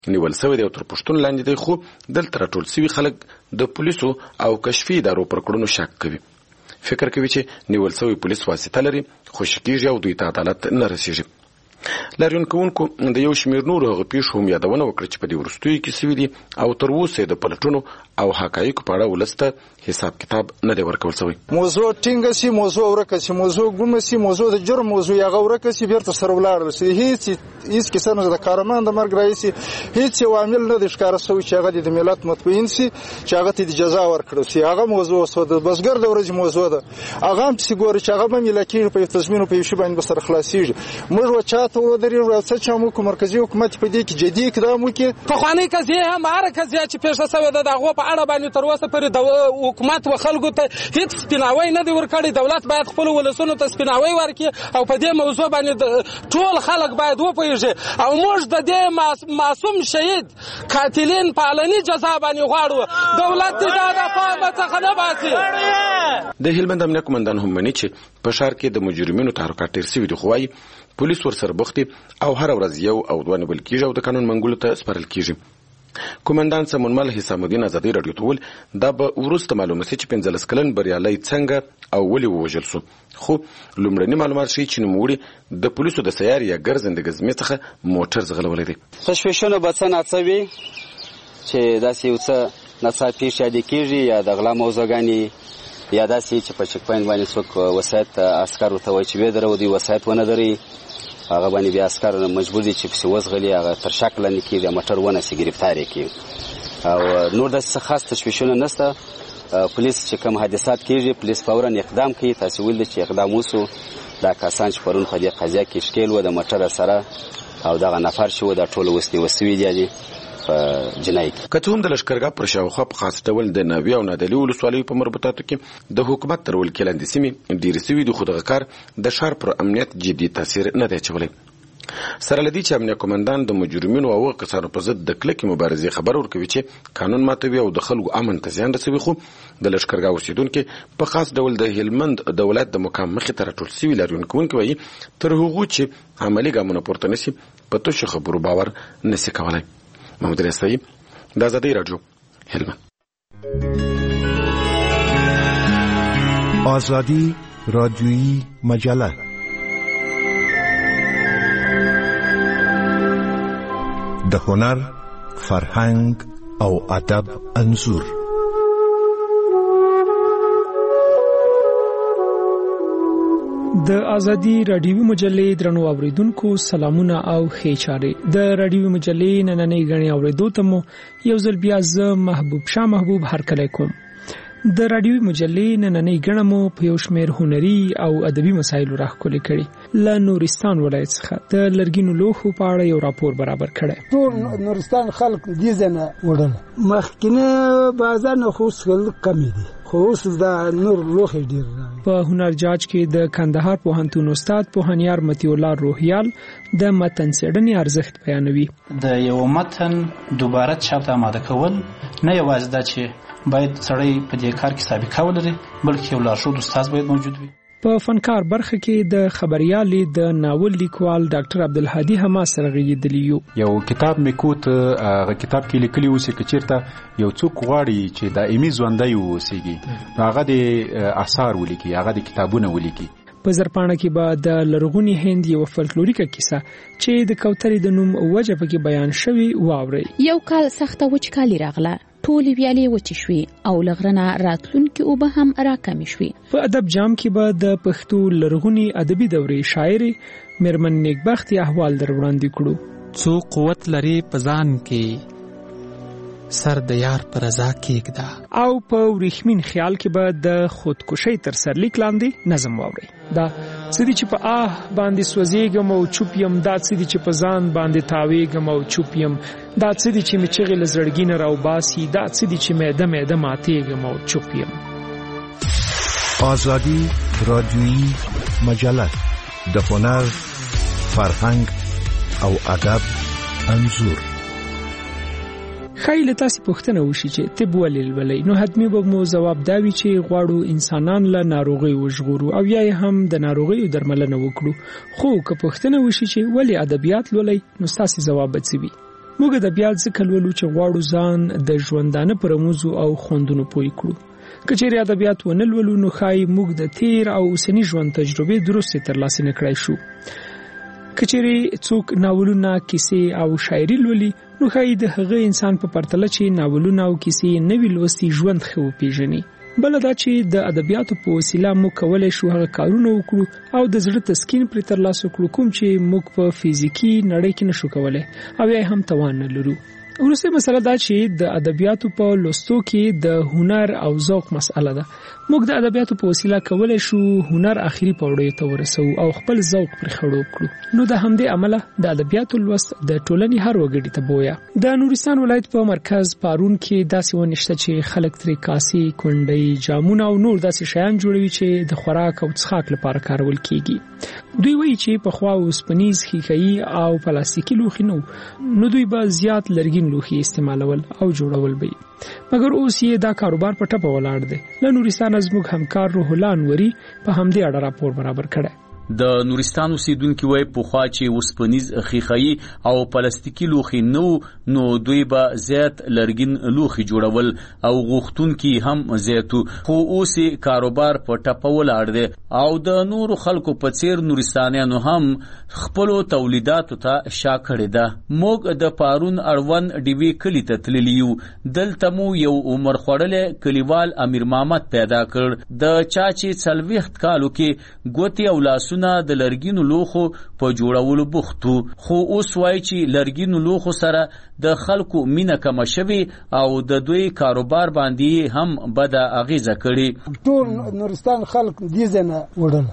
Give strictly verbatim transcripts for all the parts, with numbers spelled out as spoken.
نیول شوی دی او تر پوښتنو لاندې دی، خو دلته راټول شوي خلک د پولیسو او کشفي ادارو پر کړنو شک کوي. فکر کوي چې نیول شوی پولیس واسطه لري، خوشي کېږي او دوی ته عدالت نه رسېږي. لاریون کوونکو د یو شمېر نورو هغه پیښو هم یادونه وکړه چې په دې وروستیو کې سوي دي او تر اوسه د پلټنو او حقایقو په اړه ولس ته حساب کتاب نه دی ورکول شوی. موضوع ټینګه سي، موضوع ورکه سي، موضوع ګومه سي، موضوع د جرم موضوع هغه ورکه سي، بیرته سره ولاړ سي. هیڅ هیڅ کیسه نه د کارمان د مرګ رئیسي هیڅ عامل نه د ښکار شوی چې هغه د ملت مطمئن سي چې هغه ته د جزا ورکړي سي. هغه موضوع سو د بسګر د ورځې موضوع ده، هغه هم چې ګوري چې هغه به ملکي په تضمین په شی باندې سره خلاصيږي. موږ وچاته ودرې څه چې موږ مرکزی حکومت په دې کې جدي اقدام وکړي. په خواني قضیه هم هر قضیه چې پیښه شوې ده دغه په اړه باندې تر اوسه پورې د حکومت و خلکو ته هیڅ سپیناوی نه دی ورکړی. دولت باید خپل ولسونو ته سپیناوی ورکړي او په دې موضوع باندې ټول خلک باید وپوهیږي او موږ د دې معصوم شهید قاتلین په علني جزا باندې غواړو. دولت دې دا د پامه څخه نه باسي. د هلمند امنیه قومندان هم مني چې په ښار کې د مجرمینو تحرکات ډېر سوي دي، خو وايي پولیس ورسره بوخت دي او هر ورځ یو او دوه نیول کېږي او د قانون منګولو ته سپارل کېږي. کومندان سمونمل حسام الدین ازادي راډیو ته وویل دا به وروسته معلومه سي چې پنځلس کلن بریالی څنګه او ولې ووژل سو، خو لومړني معلومات ښیي چې نوموړي د پولیسو د سیارې یا ګرځنده ګزمې څخه موټر ځغلولی دی. تشویشونه به څه ناڅه چې داسې یو څه ناڅاپي پیښې کېږي یا د غلا موضوعګانې یا داسې چې په چک پاینټ باندې څوک وسایت عسکر ورته وایي چې ودرو دوی وسایت ونه دري، هغه باندې بیا عسکر مجبور دي چې پسې وزغلي، هغه تر شک لاندې کېږي د موټر ونسي ګرفتار یې کړي. او نور داسې خاص تشویشونه نشته. پولیس چې کوم حادثات کېږي پولیس فورا اقدام کوي. تاسې ویل چې اقدام وسو دا کسان چې پرون په دې قضیه کې ښکېل و د موټر سره او دغه نفر چې و دا ټول اوس نیول سوي دي په جنایي کې. که څه هم د لښکرګاه پر شاوخوا په خاص ډول د ناوې او نادلي ولسوالیو په مربوطاتو کې د حکومت تر ولکې لاندې سیمې ډېرې سوي دي، خو دغه کار د ښار پر امنیت جدي تاثیر نه دی اچولی. سره له دې چې امنیه قومندان د مجرمینو او هغو کسانو په ضد د کلکې مبارزې خبر ورکوي چې قانون ماتوي او د خلکو امن ته زیان رسوي، خو د لښکرګاه اوسېدونکي په خاص ډول د هلمند د ولایت د مقام مخې ته راټول سوي لاریون کوونکي وایي تر هغو چې عملي ګامونه پورته نه سي په تشو خبرو باور نه سي کولی. محمد رسایی د ازادي راډیو هلمند. آزادی رادیویی مجله د هنر، فرهنګ او ادب انځور. د ازادي رادیوي مجلې درنو اوریدونکو سلامونه او ښې چارې. د رادیوي مجلې نننۍ غړي اوریدو ته مو یو ځل بیا زه محبوب شاه محبوب هرکلی کوم. د رادیوي مجلې نننۍ غړي مو په یو شمېر هنري او ادبي مسایلو راښکلي کړي. له نورستان ولایت څخه د لرګینو لوښو په اړه یو راپور برابر کړی. ټول نورستان خلک دې ځنه وړل مخکنه بازار نه خو څه کم دي، خو اوس دا نور لوښي ډیر. په هنر جاج کې د کندهار پوهنتون استاد پوهنیار متي الله روحیال د متن څېړنې ارزښت بیانوي. د یو متن دوباره چاپ ته آماده کول نه یوازې دا چې باید سړی په دې کار کې سابقه ولري، بلکې یو لارښود استاد باید موجود وي. په فنکار برخه کې د خبريالي د ناول لیکوال ډاکټر عبدالهادي حماس سره غږیدلی یو. یو کتاب میکوت هغه کتاب کې لیکلی اوسې کچیرته یو څوک غواړي چې دایمي ژوندۍ اوسېږي هغه د آثار ولیکي، هغه د کتابونه ولیکي. په زرپاڼه کې به د لرغوني هند یو فلکلوریکه کیسه چې د کوترې د نوم وجه پکې بیان شوی واوري. یو کال سخته وچکالي راغله، ټولې ویالې وچې شوې او لغرنه راتلونکي اوبه هم راکمې شوې. په ادب جام کې به د پښتو لرغوني ادبي دورې شاعري میرمن نیکبختي احوال در وړاندې کړو. څو قوت لري په ځان کې سر د یار پر رضا کېږده. او په ورېښمین خیال کې به د خودکشۍ تر سرلیک لاندې نظم واوري. دا څه دي چې په آه باندې سوځېږم او چوپ یم، دا څه دي چې په ځان باندې تاوېږم او چوپ یم، دا څه دي چې مې چغې له زړګي نه راوباسي، دا څه دي چې معده معده ماتېږم او چوپ یم. آزادی رادیویی مجله د هنر، فرهنګ او ادب انځور. خیلی تاسو پوښتنه وشي چې طب ولې لولئ، نو حتمی به مو ځواب دا وي چې غواړو انسانان له ناروغۍ وژغورو او یا هم د ناروغیو درملنه وکړو. خو که پوښتنه وشي چې ولې ادبیات لولئ، نو تاسو ځواب به څه وي؟ موږ ادبیات ځکه لولو چې غواړو ځان د ژوندانه پر رموزو او خوندونو پوه کړو. که چیرې ادبیات ونه لولو نو ښایي موږ د تیر او اوسني ژوند تجربې درستې ترلاسه نه کړای شو. که چیرې څوک ناولونه، کیسې او شاعري لولي نو ښایي د هغه انسان په پرتله چې ناولونه او کیسې نه وي لوستي ژوند ښه وپېژني. بله دا چې د ادبیاتو په وسیله موږ کولی شو هغه کارونه وکړو او د زړه تسکین پرې ترلاسه کړو کوم چې موږ په فزیکي نړۍ کې نشو کولی او یا هم توان نه لرو. وروسته مسله دا چې د ادبیاتو په لوستو کې د هنر او ذوق مسله ده. موږ د ادبیاتو په وسیله کولی شو هنر اخري پوړیو ته ورسو او خپل ذوق پر خړوب کړو. نو د همدې عمله د ادبیاتو لوست د ټولنې هر وګړي ته بویا. د نورستان ولایت په مرکز پارون کې داسې ونشته چې خلک ترې کاسې، کونډۍ، جامونه او نور داسې شیان جوړوي چې د خوراک او څښاک لپاره کارول کیږي. دوی وایي چې پخوا اوسپنیز، ښیښه‌یي او پلاستیکي لوښي نه وو، نو دوی به زیات لرګین لوښي استعمالول او جوړول به. مګر اوس یې دا کاروبار په ټپه ولاړ دی. له نورستان زموږ همکار روح الله انوري په همدې اړه راپور برابر کړی. د نورستان اوسیدونکو وای په خوا چې اوسپنیز، ښیښه‌یي او پلاستیکي لوښي نو نو دوی به زیات لرګین لوښي جوړول او غوښتونکي هم زیاتو، خو اوس کاروبار په ټپه ولاړ دی او د نورو خلکو په څیر نورستانیانو هم خپل تولیداتو ته شا کړی ده. موږ د پارون اړوند ډیوی کلی ته تللی یو. دلته مو یو عمر خوړلی کلیوال امیر محمد پیدا کړ. د چا چې څلوېښت کالو کې ګوتې او لاسونه د لرګینو لوښو په جوړولو بوختو، خو اوس وایي چې لرګینو لوښو سره د خلکو مینه کمه شوې او د دوی کاروبار باندې هم بده اغیزه کړې. ټول نورستان خلک دې ځای نه وړل.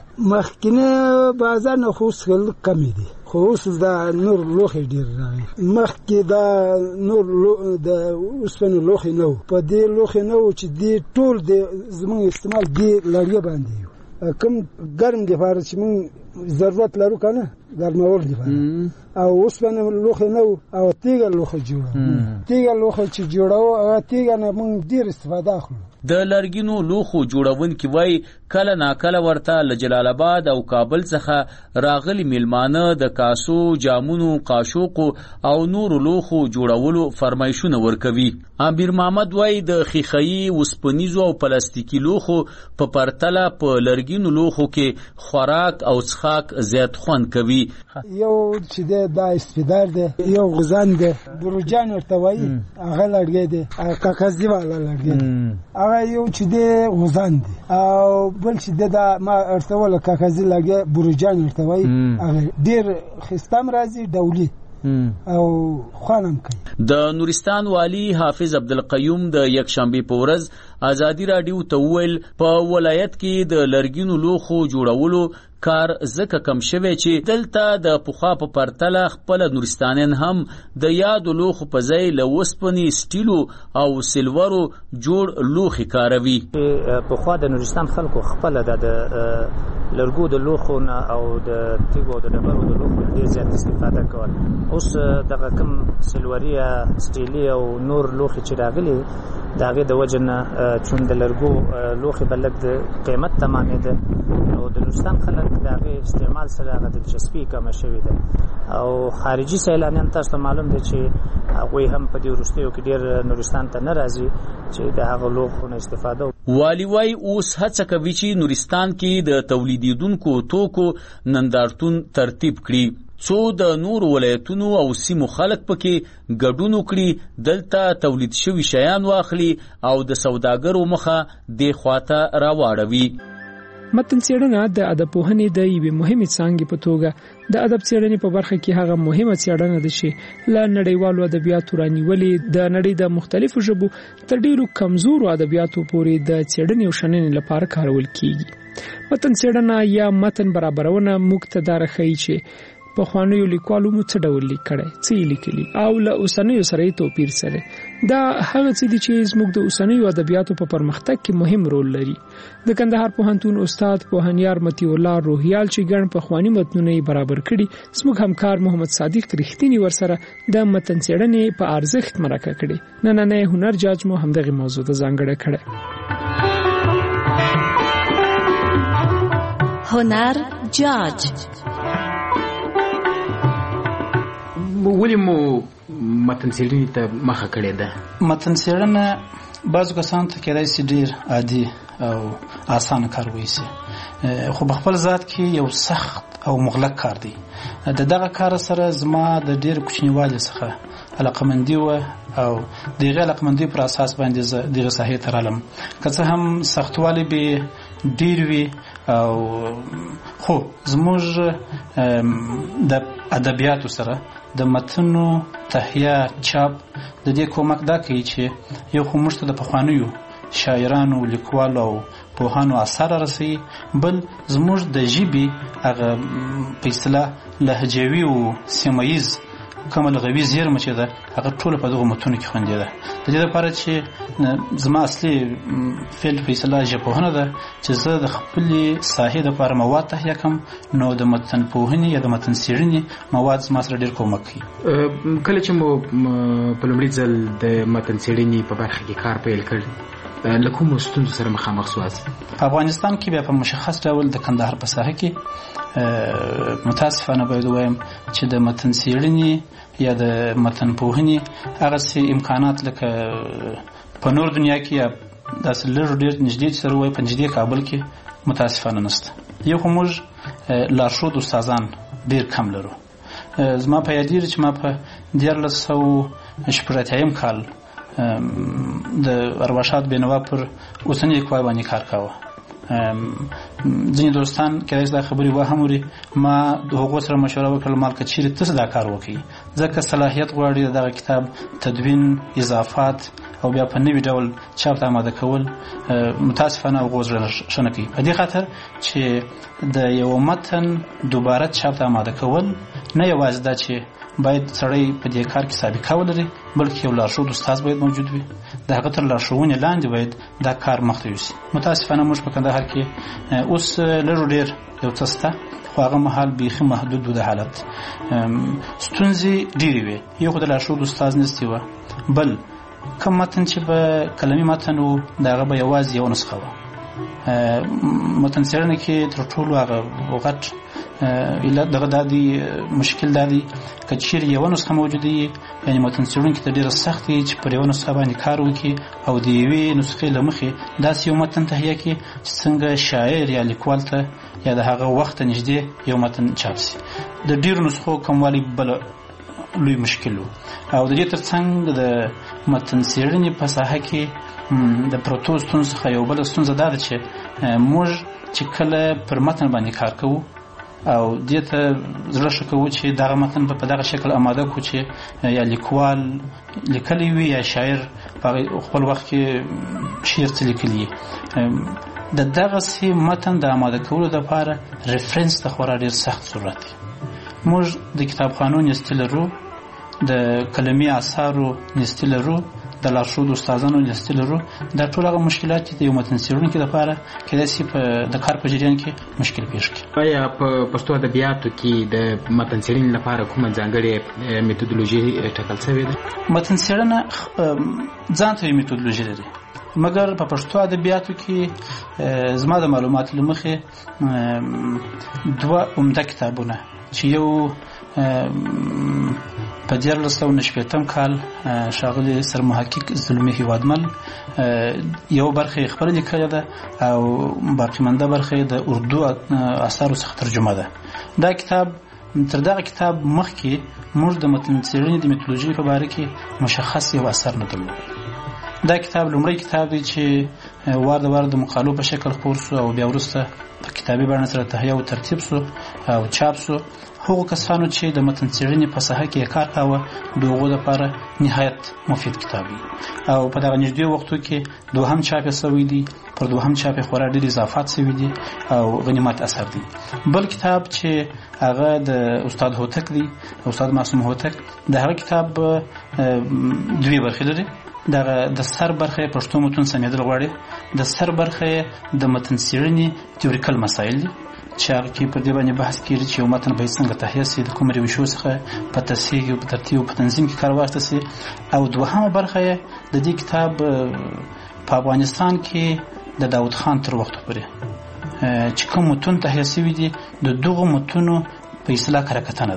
مخکینه بازار نه خو اوس کمې دي، خو اوس دا نور لوښي ډېر راغلي. مخکې دا نور د اوسپنې لوښي نه وو، په دې لوښي نه وو چې دې ټول د زموږ استعمال دې لرګي باندې یو. کم ګرم دی فارغ چې موږ ضرورت لرو کنه ګرمول دی فارغ او اوسپنه لوښي نه او تیږه لوښي جوړو. تیږه لوښي چې جوړو او تیږه نه موږ ډیر استفاده اخلو. د لرګینو لوښو جوړونکي وای کله ناکله ورته له جلال آباد او کابل څخه راغلي میلمانه د کاسو، جامونو، قاشوقو او نورو لوښو جوړولو فرمایشونه ورکوي. امیر محمد وای د ښیښه‌یي، اوسپنیزو او پلاستیکي لوښو په پرتله په لرګینو لوښو کې خوراک او څښاک زیات خوند کوي. یو چې دا استفادار دی، یو غزان دی، بروجان ورته وایي، هغه لرګی دی، کاغذي والا لرګی دی، هغه یو چې دی غزان دی، او بل چې دا ما ورته وله کاغذي لرګی بروجان ورته وایي، هغه ډېر ښایسته هم راځي، ډولي او خوانم کوي. د نورستان والی حافظ عبدالقیوم د یکشنبه په ورځ ازادي رادیو ته وویل په ولایت کې د لرګینو لوښو جوړولو کار زکه کم شوی چې دلته د پخوا په پرتله خپل نورستانیان هم د یادو لوښو په ځای له اوسپنې، سټیلو او سلورو جوړ لوښي کاروي. پخوا د نورستان خلکو خپل د لرګو د لوښو نه او د تیږو د ډبرو د لوښو ډېر زیات استفاده کول. اوس دغه کوم سلوري، سټیلي او نور لوښي چې راغلي د هغې د وجې نه چون د لرګو لوښي به لږ د قیمت تمامېده نو د نورستان خلک د هغې استعمال سره هغه دلچسپي کمه شوې ده او خارجي سیلانیان تاسو ته معلوم دی چې هغوی هم په دې وروستیو کې ډېر نورستان ته نه راځي چې د هغه لوښو نه استفاده. والي وای اوس هڅه کوي چې نورستان کې د تولیدونکو توکو نندارتون ترتیب کړي څو د نور ولایتونو او سیمو خلک پکې ګډون وکړي، دلته تولید شوي شیان واخلي او د سوداګرو مخه دې خواته راواړوي. متن څېړنه د ادب پوهنې د یوې مهمې څانګې په توګه د ادب څېړنې په برخه کې هغه مهمه څېړنه ده چې له نړیوالو ادبیاتو رانیولې د نړۍ د مختلفو ژبو تر ډېرو کمزورو ادبیاتو پورې د څېړنې او شننې لپاره کارول کیږي. متن څېړنه یا متن برابرونه موږ ته دا راښیي چې په خوانیو لیکوالو مو څه ډول لیکړی، څه یې لیکلي او له اوسنیو سره یې توپیر سره. دا هغه څه دي چې زموږ د اوسنیو ادبیاتو په پرمختګ کې مهم رول لري. د کندهار پوهنتون استاد پوهنیار مطیع الله روهیال چې ګڼ پخواني متنونه یې برابر کړي، زموږ همکار محمد صادق رښتینی ورسره د متن څېړنې په ارزښت مرکه کړي. نننی هنر جاج مو همدغه موضوع ته ځانګړې کړې. هنر جاج ولې مو متن څېړنې ته مخه کړې ده؟ متن څېړنه بعضو کسانو ته کېدای شي ډېر عادي او اسانه کار وایسي، خو په خپل ذات کې یو سخت او مغلق کار دی. د دغه کار سره زما د ډېر کوچنیوالي څخه علاقمندي وه او د هغې علاقمندۍ پر اساس باندې زه دغې ساحې ته رالم. که څه هم سختوالی به ډېر وي او خو زموږ د ادبیاتو سره د متنو تهیه چاپ د دې کومک دا کوي چې یو خو موږ ته د پخوانیو شاعرانو لیکوالو او پوهانو اثار رسوي، بل زموږ د ژبې هغه په اصطلاح لهجوي او سیمه ییز کومه لغوي زیرمه چې ده هغه ټوله په دغو متونو کې خوندي ده. د دې لپاره چې زما اصلي فعل په اصطلاح ژبپوهنه ده چې زه د خپلې ساحې دپاره مواد تهیه کړم، نو د متن پوهنې یا د متن څېړنې مواد زما سره ډېر کومک کوي. کله چې مو په لومړي ځل د متن څېړنې په برخه کې کار پیل کړ، له کومو ستونزو سره مخامخ سواست؟ په افغانستان کې بیا په مشخص ډول د کندهار په ساحه کې متاسفانه باید ووایم چې د متن څېړنې یا د متن پوهنې هغسې امکانات لکه په نور دنیا کې یا داسې لږ ډېر نږدې چې سره ووایي په نږدې کابل کې متاسفانه نشته. یو خو موږ لارښود استادان ډېر کم لرو. زما په یادېږي چې ما په دیارلس سوه شپږ اتیایم کال د ارواښاد بینوا پر اوسني لیکوال باندې کار کاوه. ځینې دوستان کېدای شي دا خبرې وهم وري، ما د هغو سره مشوره وکړل مال که چیرې تاسو دا کار وکړئ، ځکه صلاحیت غواړي د دغه کتاب تدوین، اضافات او بیا په نوي ډول چاپ ته آماده کول متاسفانه هغو زړه ښه نه کوي. په دې خاطر چې د یو متن دوباره چاپ ته آماده کول نه یوازې دا چې باید سړی په دې کار کې سابقه ولري، بلکې یو لارښود استاد باید موجود وي. د هغه تر لارښوونې لاندې باید دا کار مخته یوسي. متاسفانه موږ په کندهار کې اوس لږ ډېر یو څه شته، خو هغه مهال بیخي محدود و د حالت. ستونزې ډېرې وې. یو خو د لارښود استاد نستې وه، بل کوم متن چې به کلمي متن و د هغه به یوازې یوه نسخه وه. متن څېړنه کې تر ټولو هغه غټ علت دغه دا دی، مشکل دا دی که چیرې یوه نسخه موجوده وي، یعنې متن څېړونکي ته ډېره سخت دی چې پر یوه نسخه باندې کار وکړي او د یوې نسخې له مخې داسې یو متن تهیه کړي چې څنګه شاعر یا لیکوال ته یا د هغه وخت ته نږدې یو متن چاپ شي. د ډېرو نسخو کموالی بله لوی مشکل و. او د دې تر څنګ د متن څېړنې په ساحه کې د پرتو ستونزو څخه یو بله ستونزه دا ده چې موږ چې کله پر متن باندې کار کوو او دې ته زړه ښه کوو چې دغه متن به په دغه شکل آماده کړو چې یا لیکوال لیکلی وي یا شاعر په خپل وخت کې شعر څه لیکلي. د دغسې متن د آماده کولو دپاره ریفرنس ته خورا ډېر سخت ضرورت دی. موږ د کتابخانو نیستي لرو، د کلمي اثارو نیستي لرو، د لارښود استادانو نیستي لرو. دا ټول هغه مشکلات چې د یو متن څېړونکي دپاره کېدای شي د کار په جریان کې مشکل پېښ کړي. آیا په پښتو ادبیاتو کې د متن څېړنې لپاره کومه ځانګړې میتودولوژي ټاکل شوې ده؟ متن څېړنه ځان ته یې میتودولوژي لري، مګر په پښتو ادبیاتو کې زما د معلوماتو له مخې دوه عمده کتابونه چې یو په دیارلس سوه نهه شپېتم کال ښاغلي سرمحقق زلمي هیوادمل یو برخه یې خپله لیکلې ده او باقي مانده برخه یې د اردو اثارو څخه ترجمه ده. دا کتاب تر دغه کتاب مخکې موږ د متن څېړنې د میتودولوژۍ په باره کې مشخص یو اثر نه درلود. دا کتاب لومړی کتاب دی چې وار د وار د مقالو په شکل خپور سو او بیا وروسته په کتابي بڼه سره تهیه او ترتیب سو او چاپ سو. هغو کسانو چې د متن څېړنې په ساحه کې کار کاوه د هغو دپاره نهایت مفید کتاب دی او په دغه نږدې وختو کې دوهم چاپ یې شوی دی، پر دوهم چاپ یې خورا ډېر اضافات شوي دي او غنیمت اثر دی. بل کتاب چې هغه د استاد هوتک دی، استاد معصوم هوتک، د هغه کتاب دوې برخې لري. دغه د سر برخه پښتو متن سمیدل غواړي، د سر برخه د متن څېړنې تیوریکل مسایل دي چې هغه کې پر دې باندې بحث کېږي چې یو متن باید څنګه تهیه شي، د کوم روشو څخه په تصحیح او په ترتیب او په تنظیم کې کار واخیستل شي. او دوهمه برخه یې د دې کتاب په افغانستان کې د داود خان تر وخته پورې چې کوم متن تهیه شوي دي د دغو متنو په اصطلاح کره کتنه ده.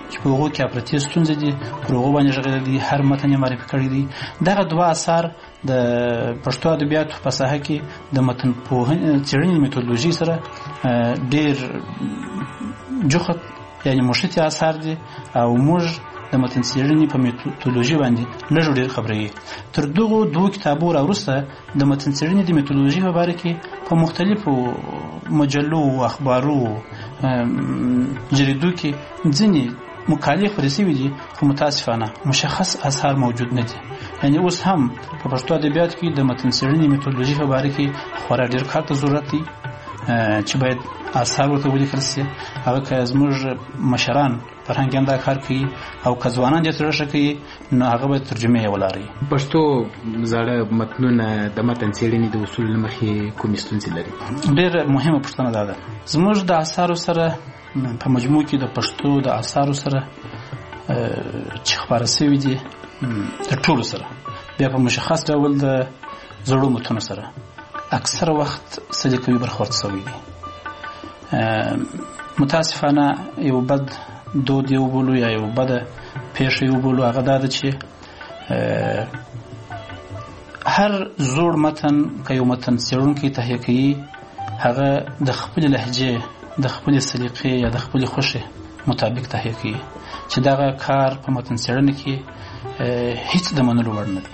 چې په هغو کې افراطي ستونزې دي پر هغو باندې غږېدلی دي هر متن یې معرفي کړی دی. دغه دوه اثار د پښتو ادبیاتو په ساحه کې د متن پوهنې څېړنې میتودولوژي سره ډېر جوخت یعنې مشتي اثار دي او موږ د متن څېړنې په میتودولوژي باندې لږ ډېر خبرې. تر دغو دوو کتابو راوروسته د متن څېړنې د میتودولوژي په باره کې په مختلفو مجلو او اخبارو جریدو کې ځینې مقالې خپرې شوي دي خو متاسفانه مشخص اثار موجود نه دي. یعنې اوس هم په پښتو ادبیاتو کې د متن څېړنې میتودولوژي په باره کې خورا ډېر کار ته ضرورت دی چې باید اثار ورته ولیکل شي. هغه که زموږ مشران فرهنګیان دا کار کوي او که ځوانان دې ترې ښه کوي نو هغه باید ترجمه یې ولري. پښتو زاړه متنونه د متن څېړنې د اصولو له مخې کومې ستونزې لري؟ ډېره مهمه پوښتنه دا ده. زموږ د اثارو سره په مجموع کې د پښتو د اثارو سره چې خپاره شوي دي د ټولو سره بیا په مشخص ډول د زړو متونو سره اکثر وخت سلیقوي برخورد شوی دی. متاسفانه یو بد دود یو بولو یا یو بد پیښه یو بولو هغه دا ده چې هر زوړ متن که یو متن څېړونکی تهیه کوي هغه د خپلې لهجې د خپلې سلیقې یا د خپلې خوښې مطابق تهیه کوي چې دغه کار په متن څېړنه کې هیڅ د منلو وړ نه دی.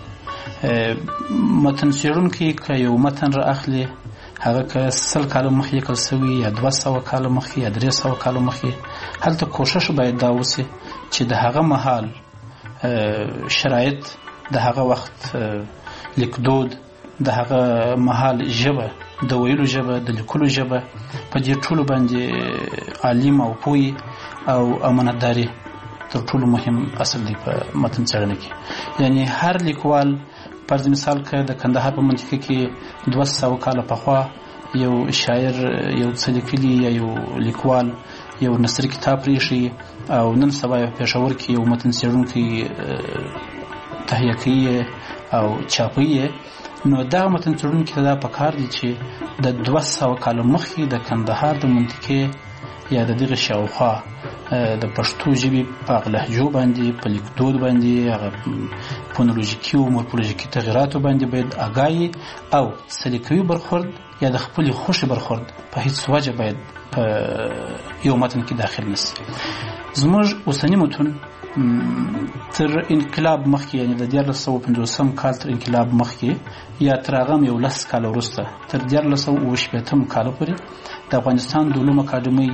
متن څېړونکی که یو متن را اخلي هغه که سل کاله مخکې لیکل شوي یا دوه سوه کاله مخکې یا درې سوه کاله مخکې هلته کوښښ باید دا وشي چې د هغه مهال شرایط د هغه وخت لیکدود د هغه مهال ژبه د ویلو ژبه د لیکلو ژبه په دې ټولو باندې عالم او پوهی او امانتداري تر ټولو مهم اصل دی په متن څېړنه کې. یعنی هر لیکوال فرض مثال که د کندهار په منطقه کې دوه سوه کاله پخوا یو شاعر یو څه لیکلي یا یو لیکوال یو نثري کتاب پرېښي او نن سبا په پېښور کې یو متن څېړونکی تهیه کوي او چاپوي نو دا متن څېړونکي ته دا پکار دی چې د دوه سوه کاله مخکې د کندهار د منطقې یا د دغه شاوخوا د پښتو ژبې په هغه لهجو باندې په لیکدود باندې هغه فونولوژیکي او مورفولوژیکي تغیراتو باندې باید آګاهي او سلیقوي برخورد یا د خپلې خوښې برخورد په هیڅ وجه باید په یو متن کې داخل نشي. زموږ اوسني متون تر انقلاب مخکې یعنې د دیارلس سوه پنځوسم کال تر انقلاب مخکې یا تر هغه هم یو لس کاله وروسته تر دیارلس سوه اوه شپېتم کاله پورې د افغانستان د علومو اکاډمۍ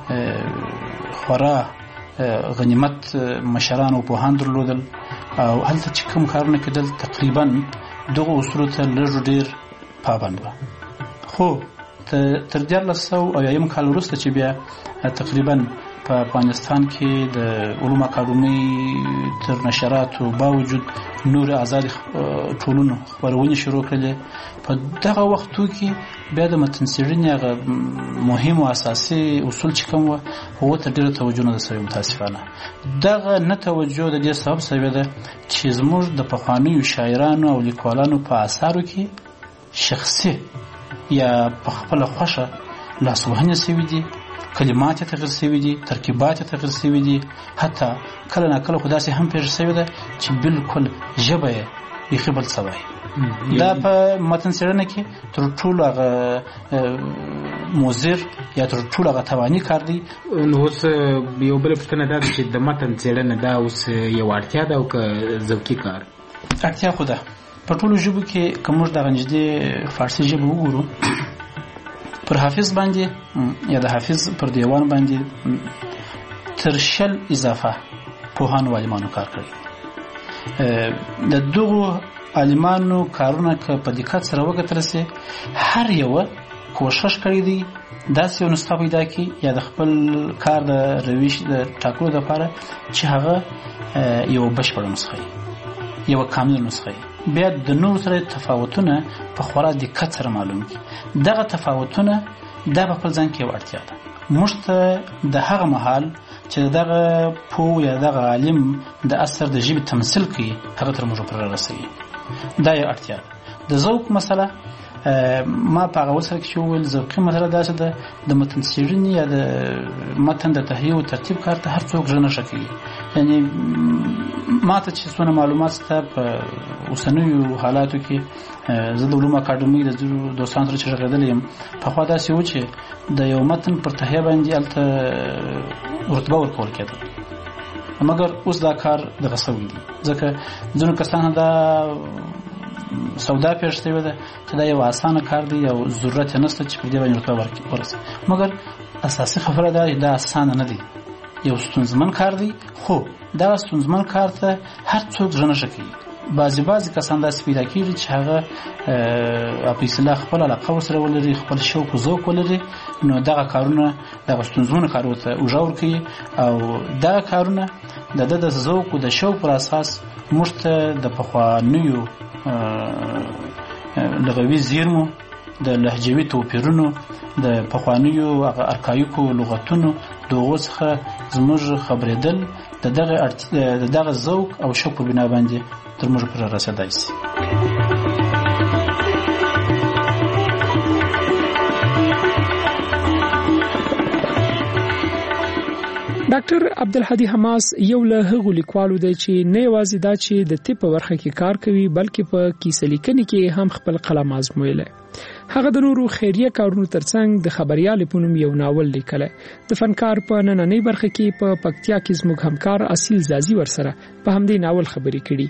خورا غنیمت مشران او پوهان درلودل او هلته چې کوم کارونه کېدل تقریبا دغه اصولو ته لږ ډېر پابند وه. خو تر دیارلس سوه اویایم کال وروسته چې بیا تقریبا په افغانستان کې د علومو اکاډمۍ تر نشراتو باوجود نور آزاد ټولنو خپرونې شروع کړلې. په دغه وختو کې بیا د متن څېړنې هغه مهم او اساسي اصول چې کوم وه هغو ته ډېره توجه نه ده سوې. متاسفانه دغه نه توجه د دې سبب سوې ده چې زموږ د پخوانیو شاعرانو او لیکوالانو په اثارو کې شخصي یا په خپله خوښه لاسوهنې سوي دي، کلمات یې تغیر شوي دي، ترکیبات یې تغیر شوي دي، حتی کله ناکله خو داسې هم پېښه شوې ده چې بالکل ژبه یې بیخي بل څه وایي. دا په متن څېړنه کې تر ټولو هغه مضر یا تر ټولو هغه تاواني کار دی. نو اوس یو بله پوښتنه دا ده چې د متن څېړنه دا اوس یو اړتیا ده او که ذوقي کار؟ اړتیا خو ده. په ټولو ژبو کې که موږ دغه نږدې فارسي ژبه وګورو پر حافظ باندې یا د حافظ پر دیوان باندې تر شل اضافه پوهانو او عالمانو کار کړی. د دغو عالمانو کارونه که په دقت سره وکتل سي هر یوه کوشش کړی دی داسې یو نسخه پیدا کړي یا د خپل کار د روش د ټاکلو دپاره چې هغه یو بشپړه نسخه وي، یوه کامله نسخه وي. بیا د نورو سره تفاوتونه په خورا دقت سره معلوم دي. دغه تفاوتونه دا په خپل ځان کې یوه اړتیا ده. موږ ته د هغه مهال چې دغه پوه یا دغه عالم د اثر د ژبې تمثیل کوي هغه تر موږ پورې رسوي. دا یو اړتیا ده. د ذوق مسله ما په هغه وسره کې ویل ذوقي مسله داسې ده د متن څېړنې یا د متن د تهیه او ترتیب کار ته هر څوک ژنه شکوي. یعنی ما ته چې څونه معلومات شته په اوسنیو حالاتو کې زه د علومو اکاډمۍ د دوستانو سره چې غږېدلی یم پخوا داسې و چې د یو متن پر تهیه باندې هلته رتبه ورکول کېده، مګر اوس دا کار دغه سوی دی ځکه ځینو کسانو دا سودا پیښ شوې ده چې دا یو اسانه کار دی او ضرورت یې نشته چې په دې باندې رتبه ورسي، مګر اساسي خبره دا دا اسانه نه دی، یو ستونزمن کار دی، خو دا ستونزمن کار ته هر څوک ژنه شکوي. بعضې بعضې کسان داسې پیدا کېږي چې هغه په اصطلاح خپل علاقه ورسره ولري، خپل شوق و ذوق ولري، نو دغه کارونه دغه ستونزمنو کارونو ته اوږه ورکوي او دغه کارونه د ده د ذوق و د شوق پر اساس موږ ته د پخوانیو لغوي زیرمو، د لهجوي توپیرونو، د پخوانیو هغه ارکایکو لغتونو د هغو څخه زموږ خبرېدل د دغه د دغه ذوق او شوق په بنا باندې تر موږ پورې رسېدای شي. ډاکټر عبدالهادي حماس یو له هغو لیکوالو دی چې نه یوازې دا چې د طب په برخه کې کار کوي بلکې په کیسه لیکنې کې هم خپل قلم آزمویلی. هغه د نورو خیریه کارونو ترڅنګ د خبریال په نوم یو ناول لیکلی. د فنکار په نننۍ برخه کې په پکتیا کې زموږ همکار اصیل زازي ورسره په همدې ناول خبرې کړي.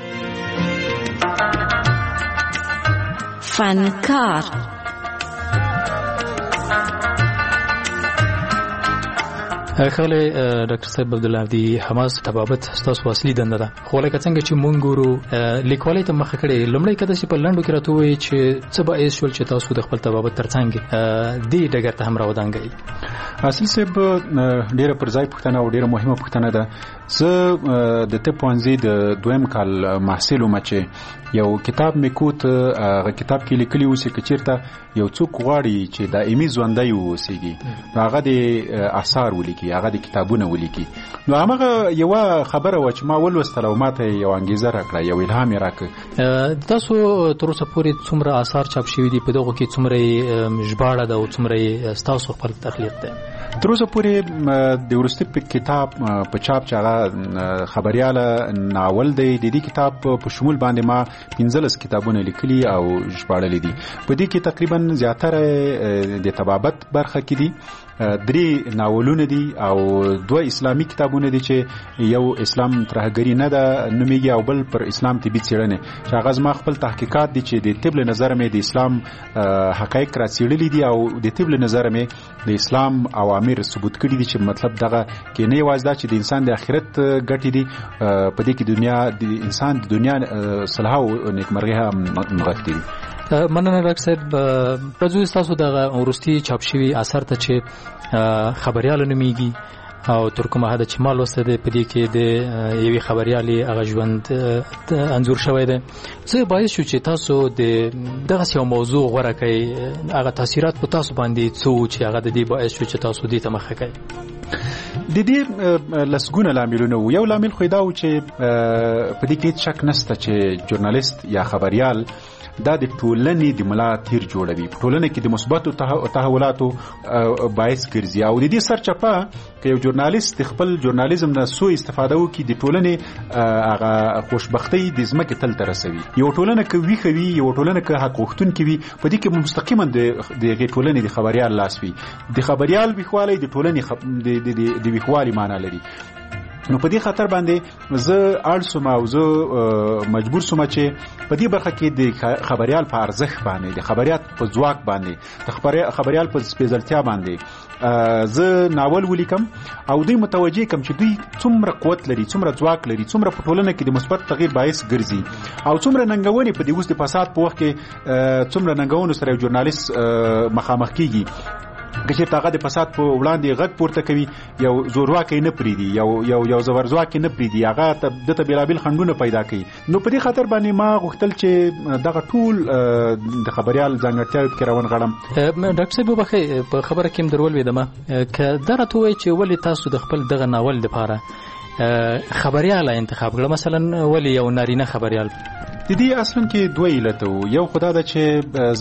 فنکار خاله ډاکټر صاحب عبدالهادي حماس تبابت ستاسو اصلي دنده ده، خو لکه څنګه چې مونږ ګورو لیکوالۍ ته مخه کړې، لومړی کده چې په لنډو کې راته وایي چې څه باعث شول چې تاسو د خپل تبابت ترڅنګ دې ډګر ته هم راودانګئ. اصلي صاحب ډېره پر ځای پوښتنه او ډېره مهمه پوښتنه ده. زه د طب پوهنځي د دویم کال محصل وم چې یو کتاب مې کوت، هغه کتاب کې لیکلي و چې که چېرته یو څوک غواړي چې دایمي ژوندی واوسېږي نو هغه د اثار ولیکي، هغه د کتابونه ولیکي. نو همغه یوه خبره وه چې ما ولوستله او ما ته یو انګېزه راکړه، یو الهام یې راکړه. تاسو تر اوسه پورې څومره اثار چاپ شوي دي؟ په دغو کې څومره یې ژباړه ده او څومره یې ستاسو خپل تخلیق دی؟ تر اوسه پورې د وروستي کتاب په چاپ چې هغه خبریاله ناول دی، د دې کتاب په شمول باندې ما پنځلس کتابونه لیکلي او ژباړلي دي. په دې کې تقریبا زیاتره د طبابت برخه کې دي، درې ناولونه دي او دوه اسلامي کتابونه دي چې یو اسلام ترهګري نه ده نومېږي او بل پر اسلام طبي څېړنې، چې هغه زما خپل تحقیقات دي چې د طب له نظره مې د اسلام حقایق را څېړلي دي او د طب له نظره مې د اسلام اوامر ثبوت کړي دي چې مطلب دغه کې نه یوازې دا چې د انسان د آخرت ګټې دي، په دې کې دنیا د انسان د دنیا صلاح او نیکمرغي هم نغښتې دي. مننه ډاکټر صاحب. راځو ستاسو دغه وروستي چاپ شوي اثر ته چې خبریال نومېږي او تر کومه حده چې ما لوستی دی په دې کې د یوې خبریالې هغه ژوند انځور شوی دی، څه باعث شو چې تاسو د دغسې یو موضوع غوره کړئ؟ هغه تاثیرات په تاسو باندې څه و چې هغه د دې باعث شو چې تاسو دې ته مخه کړئ؟ د دې لسګونه لاملونه وو. یو لامل خو دا و چې په دې کې شک نشته چې ژورنالیست یا خبریال دا د ټولنې د ملا تیر جوړوي، په ټولنه کې د مثبتو تحولاتو باعث ګرځي او د دې سرچپه که یو ژورنالیست د خپل ژورنالیزم نه سوء استفاده وکړي د ټولنې هغه خوشبختۍ د ځمکې تل ته رسوي. یو ټولنه که ویښه وي، یو ټولنه که حق غوښتونکې وي، په دې کې مستقیما د هغې ټولنې د خبریال لاس وي. د خبریال ویښوالی د ټولنې د ویښوالي معنا لري. نو په دې خاطر باندې زه اړ سوم او زه مجبور سوم چې په دې برخه کې د خبریال په ارزښت باندې، د خبریال په ځواک باندې، د خبریال په سپېڅلتیا باندې زه ناول ولیکم او دوی متوجه کم چې دوی څومره قوت لري، څومره ځواک لري، څومره په ټولنه کې د مثبت تغییر باعث ګرځي او څومره ننګونې په دې اوس د فساد په وخت کې څومره ننګونو سره یو ژورنالیست مخامخ کیږي. که چېرته هغه د فساد په وړاندې غږ پورته کوي، یو زورواکی نه پرېږدي، یو یو یو زبرځواکی نه پرېږدي، هغه دته بېلابېل خنډونه پیدا کوي. نو په دې خاطر باندې ما غوښتل چې دغه ټول د خبریال ځانګړتیاوې پکې راونغاړم. ډاکټر صاحب وبخښئ، په خبره کې م در ولوېدمه، که دا راته ووایي چې ولې تاسو د خپل دغه ناول دپاره خبریاله انتخاب کړه؟ مثلا ولې یو نارینه خبریال؟ د دې اصلا کې دوه علت یو خدا ده چې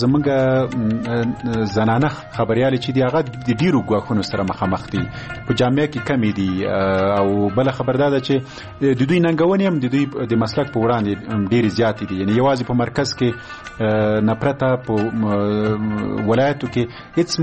زمونږ زنانه خبريالي چې دی هغه د ډیرو ګواښونو سره مخامخ دي په جامعه کې کمی دي او بل خبر ده چې د دوی ننګونې هم د دوی د مسلک په وړاندې ډیر زیات دي یعنی یوازې په مرکز کې نپرته په ولایتو کې هیڅ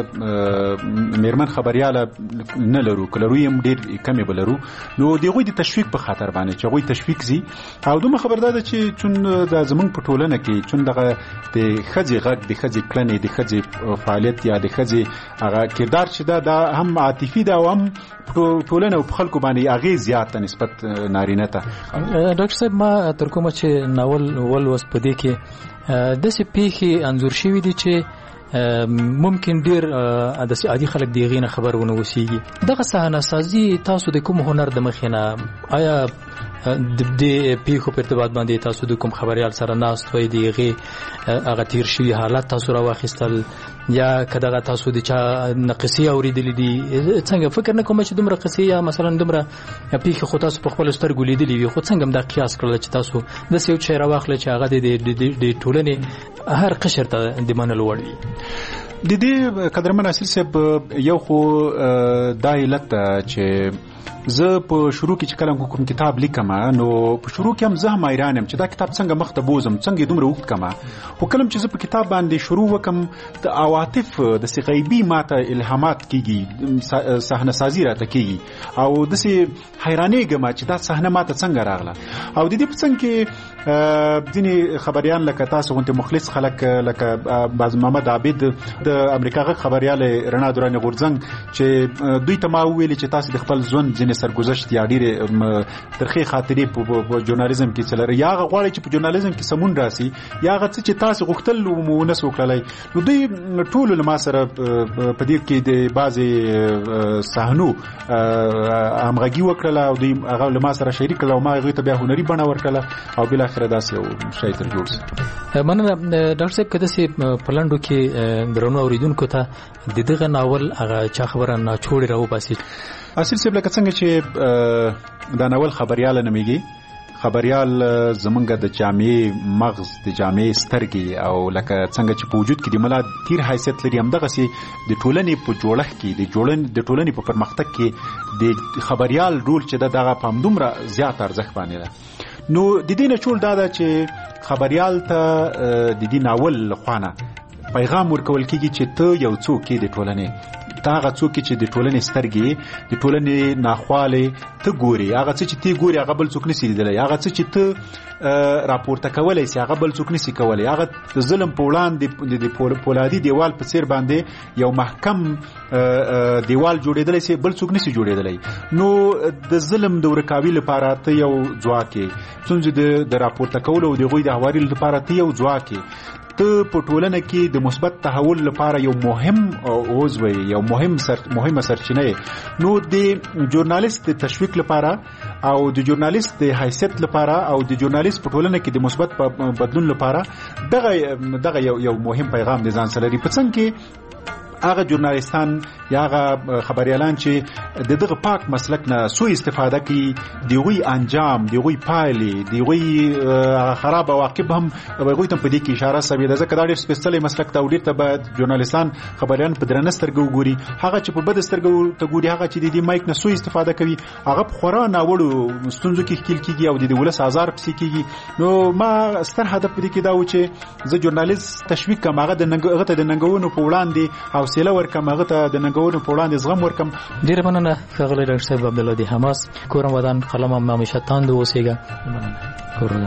موږ میرمن خبرياله نه لرو کلرو هم ډیر کمی بلرو نو دغه د تشویق په خاطر باندې چې غوي تشویق زی او دومره خبر ده چې چون د زمون په ټولنه کې چون دغه د خځې غږ د خځې کلنې د خځې فعالیت یا د خځې هغه کردار چې دا, دا هم عاطفي ده او هم ټولنه په خلکو باندې هغه زیات نسبت نارینه ته. ډاکټر صاحب ما تر کومه چې ناول ول وس په دې کې د سې پیخي انزور شوی دي چې ممکن ډیر د عادي خلک دی غینه خبر ونه وسیږي دغه صحنه سازي تاسو د کوم هنر د مخینه آیا د دې پیخو په ارتباط باندې تاسو د کوم خبريال سره ناست وای دی غي هغه تیر شوی حالت تاسو را واخیستل یا کداغه تاسو د چا نقصي اوریدلې دي څنګه فکر نه کوم چې دومره قصې یا مثلا دومره پیخ خو تاسو په خپل سترګو لیدلې وي خو څنګه دا قیاس کړل چې تاسو د سیو چیر واخلې چې هغه د ټولنې هر قشر ته د منلو وړ وي د دې قدرمن اصل صاحب یو خو دا علت چې زه په شروع کې چې کله کوم کتاب لیکم نو په شروع کې هم زه هم حیران یم چې دا کتاب څنګه مخ ته بوزم څنګه دومره وخت کما خو کله چې زه په کتاب باندې شروع وکم د عواطف د سی غیبی ماته الهامات کیږي صحنه سازی راته کیږي او د سی حیرانې ګم چې دا صحنه ماته څنګه راغله او د دې په څنګه کې ځینې خبريان لکه تاسو غونډه مخلص خلک لکه باز محمد عابد د امریکا غ خبريال رڼا دوران غورځنګ چې دوی ته ما ویل چې تاسو د خپل ژوند ځینې سرګذشت یا ډېرې ترخې خاطرې په ژورنالیزم کې چلري یا غواړي چې په ژورنالیزم کې سمون راسي یا غڅ چې تاسو غوښتل مو نه سوکړلای نو دوی ټول لما سره په دې کې د بازي صحنو امغږي وکړه او دوی هغه لما سره شریک کړه او ما غوښته بیا هنري بڼه ورکړه او بل اخر داسې یو شی تر جوړ شي. مننه ډاکټر صاحب کده سي پلانډو کې درنو اوریدونکو ته د دغه ناول هغه چا خبره نه چھوړي راو باسي اصل څه لکه څنګه چې دا ناول خبريال نميږي خبريال زمونږ د جامعې مغز د جامعې سترګې او لکه څنګه چې په وجود کې د ملا تیر حیثیت لري هم دغه سي د ټولنې په جوړښت کې د جوړن د ټولنې په پرمختګ کې د خبريال رول چې دغه پام دومره زیات ارزښت باندې ده نو د دې نه چول دا چې خبريال ته د دې ناول لخوانه پیغام ورکول کیږي چې ته یو څوک کې د ټولنې تا هغه څوک چې د ټولنې سترګې د ټولنې ناخواله ته ګوري هغه څه چې تی ګوري هغه بل څوک نشي لیدلای هغه څه چې ته راپورته کولای شي هغه بل څوک نشي کولای هغه د ظلم په وړاندې د پولادي دیوال په څیر باندې یو محکم دیوال جوړېدل شي بل څوک نشي جوړېدلای نو د ظلم د ورکاوي لپاره ته یو ځواک څنګه د راپورته کولو او د غوي د حواري لپاره ته یو ځواک ته په ټولنه کې د مثبت تحول لپاره یو مهم عضو یو مهم سر مهمه سرچینه نو د ژورنالیست د تشویق لپاره او د ژورنالیست د حیثیت لپاره او د ژورنالیست په ټولنه کې د مثبت بدلون لپاره دغه دغه یو یو مهم پیغام د ځان سره لري په څنګه کې هغه ژورنالیستان یا هغه خبريالان چې دغه پاک مسلک نه سوء استفاده کوي دیوی انجام دیوی پایلې دیوی خراب واقب هم هغه ته په دې کې اشاره سوي ده ځکه دا ډېر سپیشل مسلک ته ډېر ته بعد ژورنالیستان خبريان په درنسترګو ګوري هغه چې په بد سترګو ته ګوري هغه چې د دې مایک نه سوء استفاده کوي هغه په خورا ناوړو ستونزو کې خل کیږي او د ولس آزار پسې کیږي نو ما ستر هدف دې کې دا و چې زه ژورنالیست تشویق کوم هغه د ننګو د ننګونو په وړاندې او سیله ورکم هغه ته د ننګونو په وړاندې زغم ورکم. ډیر مننه ښاغلی ډاکټر صاحب عبدالله دی حماس کورم ودان قلم هم همیشه تاند اوسېږه. کورونه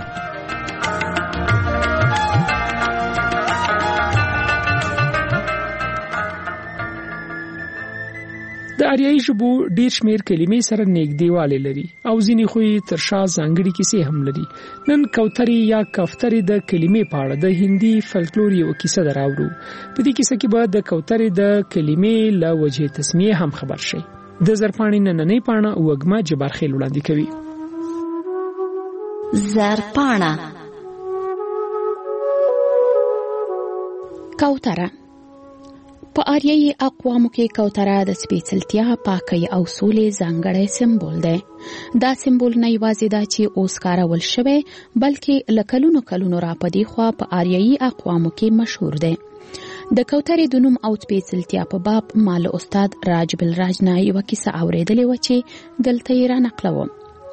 د آریایي ژبو ډیر شمیر کلمې سره نږدېوالی لري او ځینې خو یې تر شا ځانګړي کیسې هم لري. نن کوترې یا کفترې د کلمې په اړه د هندي فلکلور یو کیسه دراوړو. په دې کیسه کې به د کوترې د کلمې له وجهې تسمیه هم خبر شي. د زرپاڼې نننۍ پاڼه وګما جبارخیل وړاندې کوي. زرپاڼه کوتره په آریایي اقوامو کې کوتره د سپېڅلتیا، پاکۍ او سولې ځانګړی سمبول دی. دا سمبول نه یوازې دا چې اوس کارول شوی، بلکې له کلونو کلونو را په دې خوا په آریایي اقوامو کې مشهور دی. د کوترې د نوم او سپېڅلتیا په باب ما له استاد راج بلراج نه یوه کیسه اورېدلې وه چې دلته یې رانقلوم.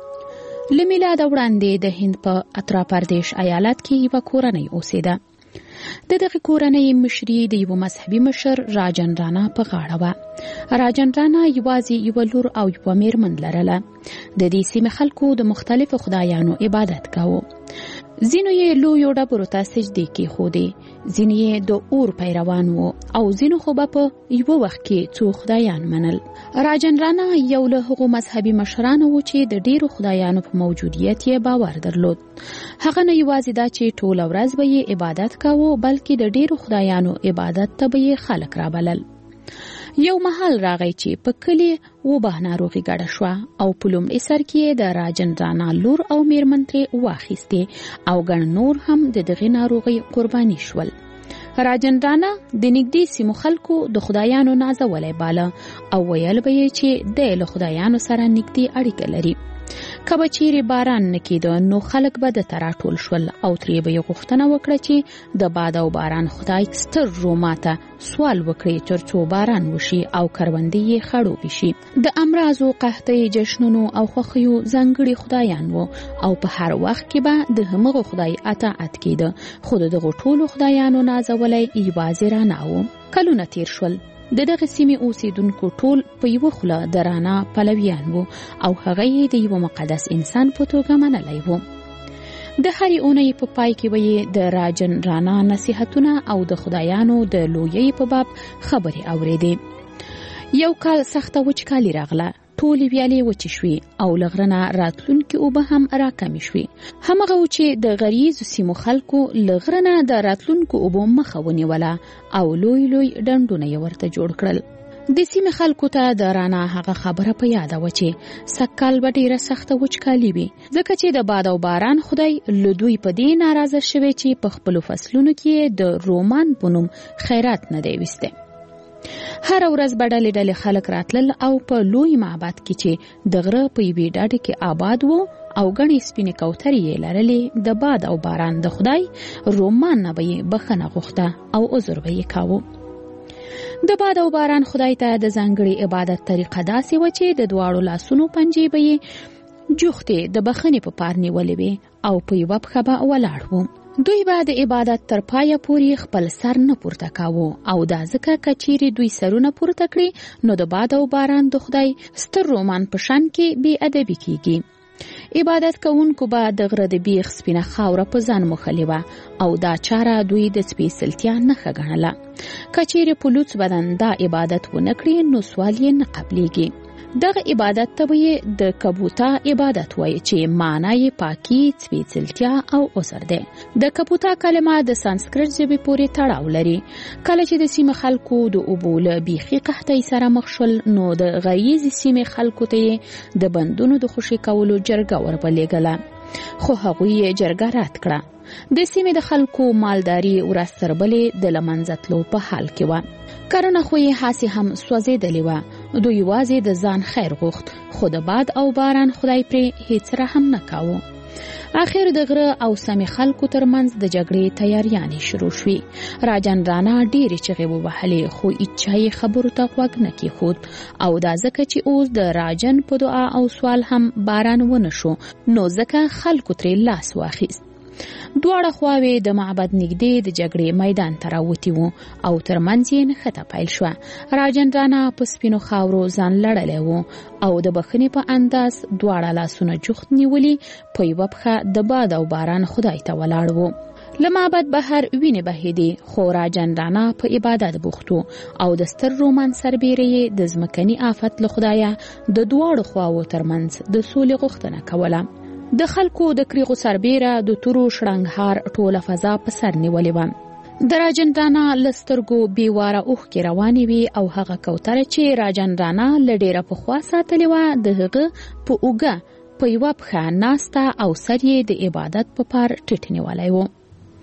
له میلاده وړاندې د هند په اترا پردیش ایالت کې یوه کورنۍ اوسېده. د دغه کورنۍ مشري د یو مذهبي مشر راجن رانا په غاړه وه. راجن رانا یوازې یوه لور او یوه میرمن لرله. د دې سیمې خلکو د مختلفو خدایانو عبادت کاوه. ځینو یې لویو ډبرو ته سجدې کېښودې، ځینې یې د اور پیروان وو او ځینو خو به په یوه وخت کې څو خدایان منل. راجن رانا یو له هغو مذهبي مشرانو و چې د ډیرو خدایانو په موجودیت یې باور درلود. هغه نه یوازې دا چې ټوله ورځ به یې عبادت کاوه، بلکې د ډیرو خدایانو عبادت ته به یې خلک رابلل. یو مهال راغی چې په کلي وبا ناروغي ګډه شوه او په لومړي سر کې د راجن رانا لور او میرمن ترې واخیستې او ګڼ نور هم د دغې ناروغۍ قرباني شول. راجن رانا د نږدې سیمو خلکو د خدایانو نازولی باله او ویل به یې چې دی له خدایانو سره نږدې اړیکه لري. که به چیرې باران نه کېده نو خلک به دته راټول شول او ترې به یې غوښتنه وکړه چې د باد او باران خدای ستر روما ته سوال وکړي تر څو باران وشي او کروندې یې خړوبې شي. د امراضو، قحطۍ، جشنونو او خوښیو ځانګړي خدایان وو او په هر وخت کې به د همغه خدای اطاعت کېده، خو د دغو ټولو خدایانو نازولی یوازې رانا و. کلونه تیر شول. د دغه سیمې اوسیدونکو ټول په یوه خوله د رانا پلویان وو او هغه یې د یوه مقدس انسان په توګه منلی و. د هرې اونۍ په پای کې به یې د راجن رانا نصیحتونه او د خدایانو د لویۍ په باب خبرې اورېدې. یو کال سخته وچکالي راغله. ټولې ویالې وچې شوې او له غره نه راتلونکې اوبه هم راکمې شوې. همغه و چې د غریزو سیمو خلکو له غره نه د راتلونکو اوبو مخه ونیوله او لوی لوی ډنډونه یې ورته جوړ کړل. د سیمې خلکو ته د رانا هغه خبره په یاده وه چې سږکال به ډېره سخته وچکالي وي، ځکه چې د باد او باران خدای له دوی په دې ناراضه شوی چې په خپلو فصلونو کې د رومان په نوم خیرات نه دی ویستی. هر ورځ به ډلې ډلې خلک راتلل او په لوی معبد کې چې د غره په یوې ډډې کې آباد وو او ګڼې سپینې کوترې یې لرلې، د باد او باران د خدای رومان نه به یې بخښنه غوښته او عذر به یې کاوه. د باد او باران خدای ته د ځانګړي عبادت طریقه داسې وه چې د دواړو لاسونو پنجې به یې جوختې د بخښنې په پار نیولې وې او په یوه پښه به ولاړ و. دوی به د عبادت تر پایه پورې خپل سر نه پورته کاوه او دا ځکه که چیرې دوی سرونه پورته کړي نو د باد او باران د خدای ستر رومان په شان کې بې ادبي کیږي. عبادت کوونکو به د غره د بیخ سپینه خاوره په ځان موښلې وه او دا چاره دوی د سپېڅلتیا نښه ګڼله. که چیرې په لوڅ بدن دا عبادت ونه کړي نو سوال یې نه قبلیږي. دغه عبادت ته به یې د کبوتا عبادت وایي چې معنا یې پاکي، سپېڅلتیا او عذر دی. د کبوتا کلمه د سانسکریت ژبې پورې تړاو لري. کله چې د سیمې خلکو د اوبو له بیخي قحطۍ سره مخ شول نو د غریزي سیمې خلکو ته یې د بندونو د خوشي کولو جرګه وربلېږله، خو هغوی یې جرګه رد کړه. د سیمې د خلکو مالداري ورځ تر بلې د له منځه تلو په حال کې وه. کرنه خو یې هسې هم سوځېدلې وه. دوی یوازې د ځان خیر غوښت، خو د باد او باران خدای پرې هیڅ رحم نه کاوه. اخر د غره او سیمې خلکو ترمنځ د جګړې تیاریانې شروع شوې. راجن رانا ډېرې چغې ووهلې خو هیچا یې خبرو ته غوږ نه کېښود او دا ځکه چې اوس د راجن په دعا او سوال هم باران ونه شو نو ځکه خلکو ترې لاس واخیست. دواړه خواوې د معبد نږدې د جګړې میدان ته راوتي وو او ترمنځ یې نښته پیل شوه. راجن رانا په سپینو خاورو ځان لړلی وو او د بخښنې په انداز دواړه لاسونه جوخت نیولي په یوه پښه د باد او باران خدای ته ولاړ وو. له معبد بهر وینې بهېدې خو راجن رانا په عبادت بوخت و او د ستر رومان سربیره یې د ځمکني آفت له خدایه د دواړو خواوو ترمنځ د سولې غوښتنه کوله. د خلکو د کریغو سربیره د تورو شړنګهار ټوله فضا په سر نیولې وه. د راجن رانا له سترګو بېواره اوښکې روانې وې او هغه کوتره چې راجن رانا له ډېره پخوا ساتلې وه د هغه په اوږه په یوه پښه ناسته او سر یې د عبادت په پار ټیټ نیولی و.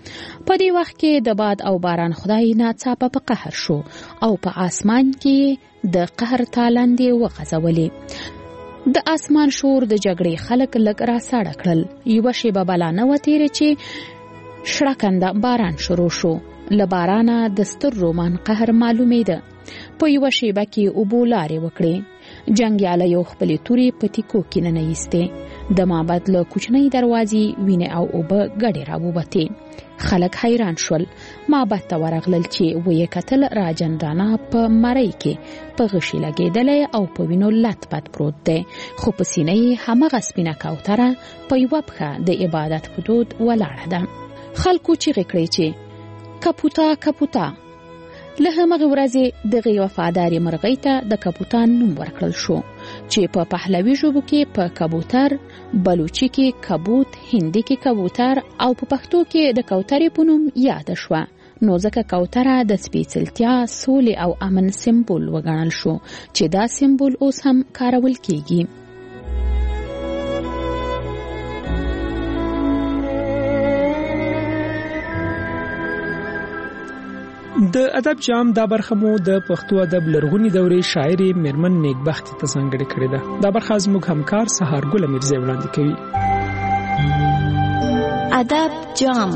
په دې وخت کې د باد او باران خدای ناڅاپه په قهر شو او په اسمان کې د قهر تالندې وغځولې. د اسمان شور د جګړې خلک لږ را ساړه کړل. یوه شیبه بلا نه وه تېره چې شړکنده باران شروع شو. له بارانه د ستر رومان قهر معلومېده. په یوه شیبه کې اوبو لارې وکړې. جنګیالیو خپلې تورې په تیکو کې ننویستې. د معبد له کوچنۍ دروازې وینې او اوبه ګډې راووتې. خلک حیران شول. معبد ته ورغلل چې ویې کتل راجندرانا په مرۍ کې په غشي لګېدلی او په وینو لت پت پروت دی، خو په سینه یې همغه سپینه کوتره په یوه پښه د عبادت په دود ولاړه ده. خلکو چیغې کړې چې کپوتا کپوتا. له همغې ورځې دغې وفادارې مرغۍ ته د کپوتان نوم ورکړل شو چې په پهلوي ژبو کې په کبوتر، بلوچي کې کبوت، هندي کې کبوتر او په پښتو کې د کوترې په نوم یاد شوه. نو ځکه کوتره د سپېڅلتیا، سولې او امن سمبول وګڼل شو چې دا سمبول اوس هم کارول کیږي. د ادب جام دا برخه مو د پښتو ادب لرغونی دورې شاعرې میرمن نیکبختي ته ځانګړې کړې ده. دا برخه زموږ همکار سهارګل میرزا وړاندې کوي. ادب جام.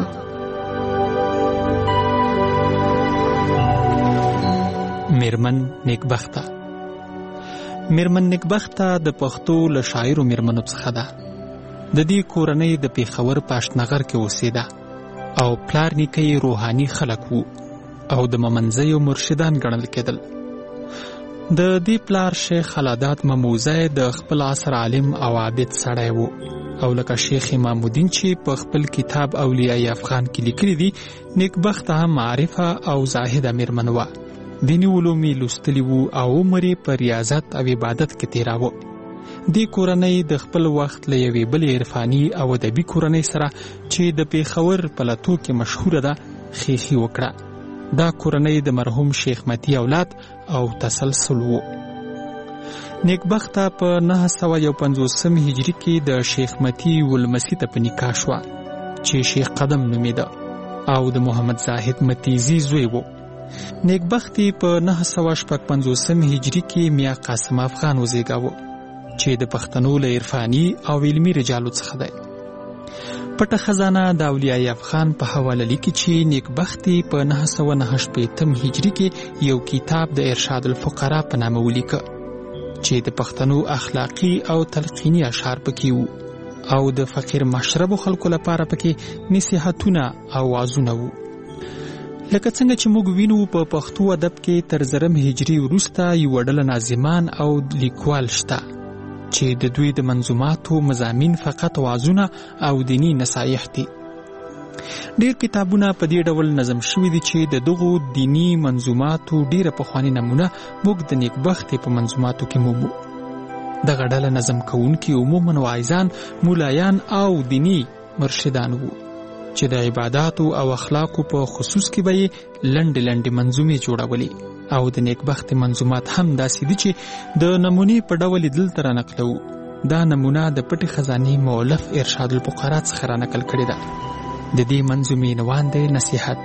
میرمن نیکبخته. میرمن نیکبخته د پښتو له شاعرو میرمنو څخه ده. د دې کورنۍ د پیښور په اشنغر کې اوسېده او پلار نیکه یې روحاني خلک وو او د ممنځیو مرشدان ګڼل کېدل. د دې پلار شیخ خلادات مموزی د خپل عصر عالم او عابد سړی وو او لکه شیخ امام الدین چې په خپل کتاب اولیاء افغان کې لیکلي دي، نیکبخته هم معرفه او زاهده میرمن وه. دیني علوم یې لوستلي وو او عمر یې په ریاضت او عبادت کې تېراوه. دې کورنۍ د خپل وخت له یوې بلې عرفاني او ادبي کورنۍ سره چې د پیښور په لاتو کې مشهوره ده خیښي وکړه. دا کورنۍ د مرحوم شیخ متی اولاد او تسلسل وو. نیکبخته په نهه سوه یو پنځوسم هجري کې د شیخ متی ولمسی ته په نکاح شوه چې شیخ قدم نومېده او د محمد زاهد متیزي زوی وو. نیکبختي په نهه سوه شپږ پنځوسم هجري کې میا قاسم افغان وزیږاوه چې د پښتنو له عرفاني او علمي رجالو څخه دی. پټه خزانه د اولیاء افغان په حواله لیکي چې نیکبختي په نهه سوه نهه شپېتم هجري کې یو کتاب د ارشاد الفقراء په نامه ولیکه چې د پښتنو اخلاقی او تلقینی اشعار پکې وو او د فقیر مشربو خلکو لپاره پکې نصیحتونه او وعظونه وو. لکه څنګه چې موږ وینو په پښتو ادب کې تر زرم هجري وروسته یو ډله ناظمان او لیکوال شته چې د دوی د منظوماتو مضامین فقط وعظونه او دینی نصایح دي. ډیر کتابونه په دې ډول نظم شوي دي چې د دغو دینی منظوماتو ډیره پخواني نمونه موږ د نیکبختي په منظوماتو کې مومو. دغه ډله نظم کوونکي عموماً واعظان، مولایان او دینی مرشدان وو چې د عباداتو او اخلاقو په خصوص کې به یې لنډې لنډې منظومې جوړولې او د نیکبخت منظومات هم داسې دي چې د نمونې په ډول دلته را نقلو. دا نمونه د پټې خزانې مؤلف ارشاد الفقراء څخه را نقل کړې ده. د دې منظومې عنوان دی نصیحت.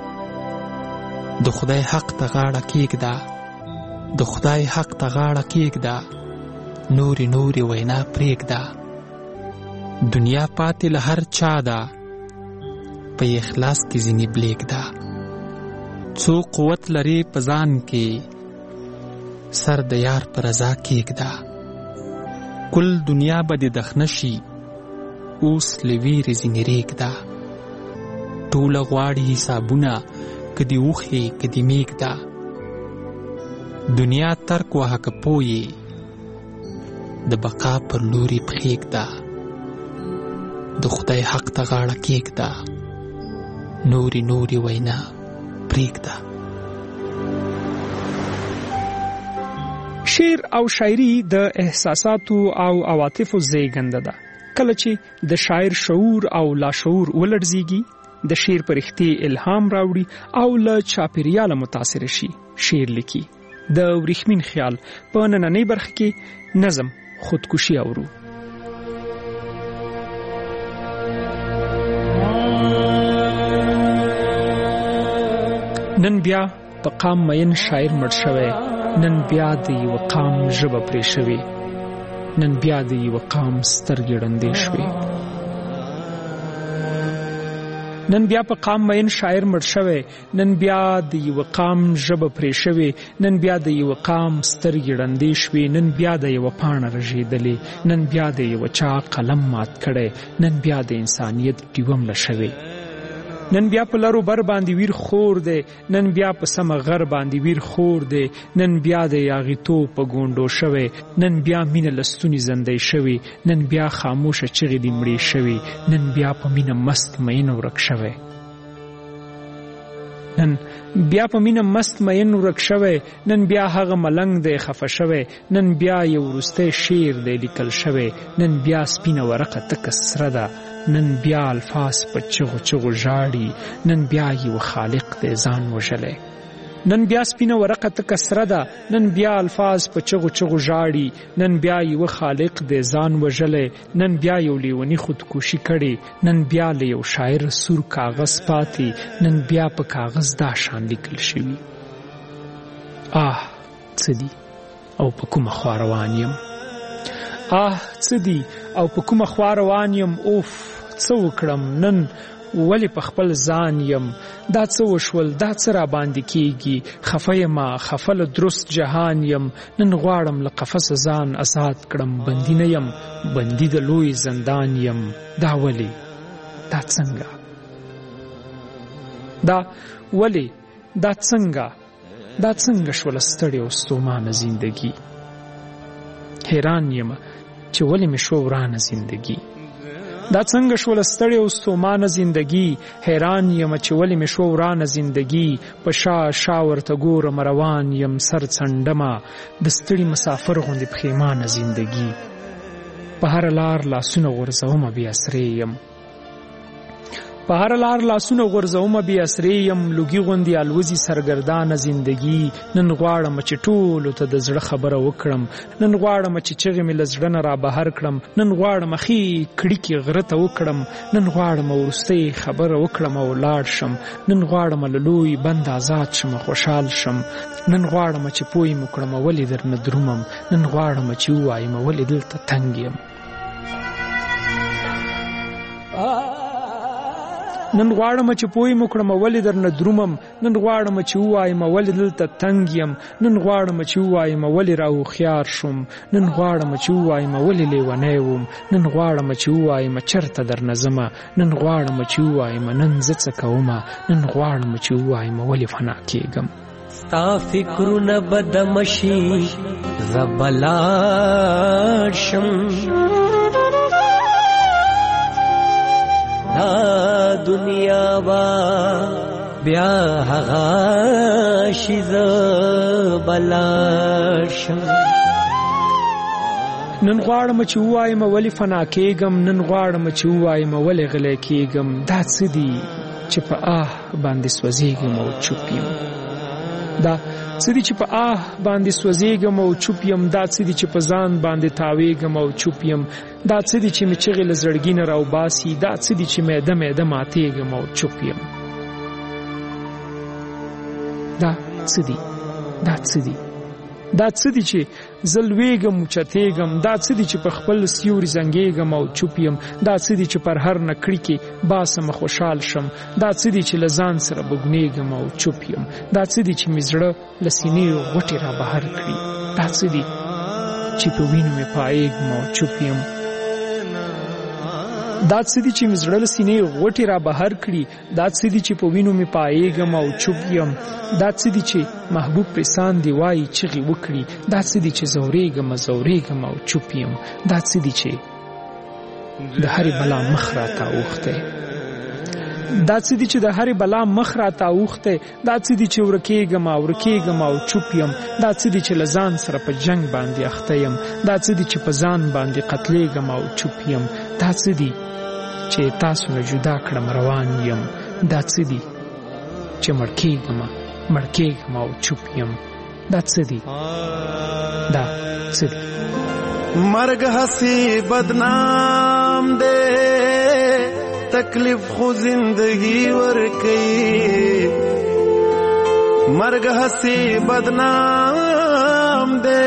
د خدای حق ته غاړه کېږده، د خدای حق ته غاړه کېږده، نوري نوري وینا پرېږده، دنیا پاتې له هر چا ده، په اخلاص کې ځینې بلېږده. څو قوت لري په ځان کې، سر د یار پر رضا کېږده، کل دنیا به دې دخنه شي، اوس له ویرې ځینې رېږده، ټوله غواړي حسابونه که دې وخې که دې مېږده، دنیا ترک وهه که پویې، د بقا پر لوري پښېږده، د خدای حق ته غاړه کېږده، نوري نوري وینا پرېږده. شعر او شاعري د احساساتو او عواطفو زیږنده ده. کله چې د شاعر شعور او لاشعور ولړزيږي، د شعر پرختي الهام راوړي او له چاپیریاله متاثر شي، شعر لیکي. د ورېښمین خیال په نننۍ برخه کې نظم خودکشي اورو. نن بیا په قام مین شاعر مړ شوی، نن بیا د یو قام ژبه پرې شوې، نن بیا د یو قام سترګې ړندې شوې. نن بیا په قام مین شاعر مړ شوی، نن بیا د یو قام ژبه پرې شوې، نن بیا د یو قام سترګې ړندې شوې، نن بیا د یو پاڼه رژېدلې، نن بیا د یو چا قلم مات کړی، نن بیا د انسانیت ډیوه مړه شوې. نن بیا په لرو بر باندې ویر خور دی، نن بیا په سمه غر باندې ویر خور دی، نن بیا د یاغیتوب په ګونډو شوی، نن بیا مینه لستونی زندې شوی، نن بیا خاموشه چغې دې مړې شوی، نن بیا په مینه مست مین ورک شوی، نن بیا په مینه مست مین ورک شوی، نن بیا هغه ملنګ دی خفه شوی، نن بیا یو وروستی شعر دی لیکل شوی، نن بیا سپینه ورقه تکه سره ده، نن بیا الفاظ په چغو چغو ژاړي، نن بیا یو خالق دی ځان وژلی. نن بیا سپینه ورقه تکه سره ده، نن بیا الفاظ په چغو چغو ژاړي، نن بیا یو خالق دی ځان وژلی، نن بیا یو لیونی خودکشي کړي، نن بیا له یو شاعر سور کاغذ پاتې، نن بیا په کاغذ دا شان لیکل شوي. آه څه دي او په کومه خوا روان یم، آه څه دي او په کومه خوا روان یم، اوف څه وکړم نن ولې په خپل ځان یم، دا څه وشول دا څه را باندې کیږي، خفه یمه خفه له درست جهان یم، نن غواړم له قفسه ځان آزاد کړم، بندي نه یم بندي د لوی زندان یم، دا ولې دا څنګه دا ولې دا څنګه دا څنګه شوله ستړې او ستومانه زندگی، حیران یم چې ولې مې شو ورانه زندگی، دا څنګه شوله ستړې او ستومانه زندگی، حیران یم چې ولې مې شو ورانه زندگی، په شا شا ورته ګورم روان یم سر څنډمه د ستړي مسافر غوندې پښیمانه زندگی، په هر لار لاسونه غورځومه بې اسرې یم، په هر لار لاسونه غورځومه بې اسرې یم، لوګي غوندې الوزي سرګردانه زندگی، نن غواړم چې ټولو ته د زړه خبره وکړم، نن غواړم چې چغې مې له زړه نه را بهر کړم، نن غواړم ښې کړیکې غره ته وکړم، نن غواړم وروستۍ خبره وکړم او ولاړ شم، نن غواړم له لوی بند آزاد شم خوشحال شم، نن غواړم چې پوی مې کړم ولې درنه درومم، نن غواړم چې ووایم ولې دلته تنګ یم. نن غواړم چې پوی مو کړم ولې درنه درومم، نن غواړم چې ووایم ولې دلته تنګ یم، نن غواړم چې ووایم ولې راهوښیار شوم، نن غواړم چې ووایم ولې لیونی وم، نن غواړم چې ووایم چرته درنه ځمه، نن غواړم چې ووایم نن زه څه کومه، نن غواړم چې ووایم ولې فنا کېږم. ستا فکرونه به دمه شي زه به لاړ شم، دا دنیا با بیا هغه شي زه به لاړ شم. نن غواړم چې ووایم ولې فنا کېږم، نن غواړم چې ووایم ولې غلی کېږم، دا څه دي چې په آه باندې سوځېږم او چوپ یم، دا څه دي چې په آه باندې سوځېږم او چوپ یم، دا څه دي چې په ځان باندې تاویږم او چوپ یم، دا څه دي چې مې چغې له زړګي نه راوباسي، دا څه دي چې میده میده ماتېږم او چوپ یم، دا څه دي دا څه دي دا څه دي چې زه لویږم اوچتېږم، دا څه دي چې په خپل سیوري زنګېږم او چوپ یم، دا څه دي چې پر هر نکړي کې باسمه خوشحال شم، دا څه دي چې له ځان سره بګنېږم او چوپ یم، دا څه دي چې مې زړه له سینې غوټې را بهر کړي، دا څه دي چې په وینو مې پایېږم او چوپ یم، دا څه دي چې مې زړه له سینې غوټې را بهر کړي، دا څه دي چې په وینو مې پایېږم او چوپ یم، دا څه دي چې محبوب پرسان دی وایي چغې وکړي، دا څه دي چې زورېږم زورېږم او چوپ یم، دا څه دي چې د هرې بلا مخ راته اوښتی، دا څه دي چې د هرې بلا مخ راته اوښتی، دا څه دي چې ورکېږم ورکېږم او چوپ یم، دا څه دي چې له ځان سره په جنګ باندې اخته یم، دا څه دي چې په ځان باندې قتلېږم او چوپ یم، دا څه دي چې تاسو نه جدا کړم روان یم، دا څه دي چې مړ کېږم مړ کېږم او چوپ یم، دا څه دي دا څه دي. مرګ هسې بدنام دی تکلیف خو زندگی ورکوي مرگ ہسی بدنام دے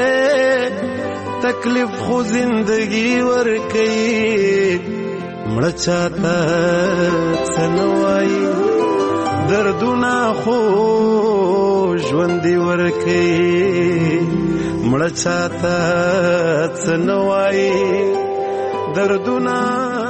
تکلیف خو زندگی ورکی مړه چاته څه نه وایي دردونه خو ژوندي ورکی مړه چاته څه نه وایي دردونه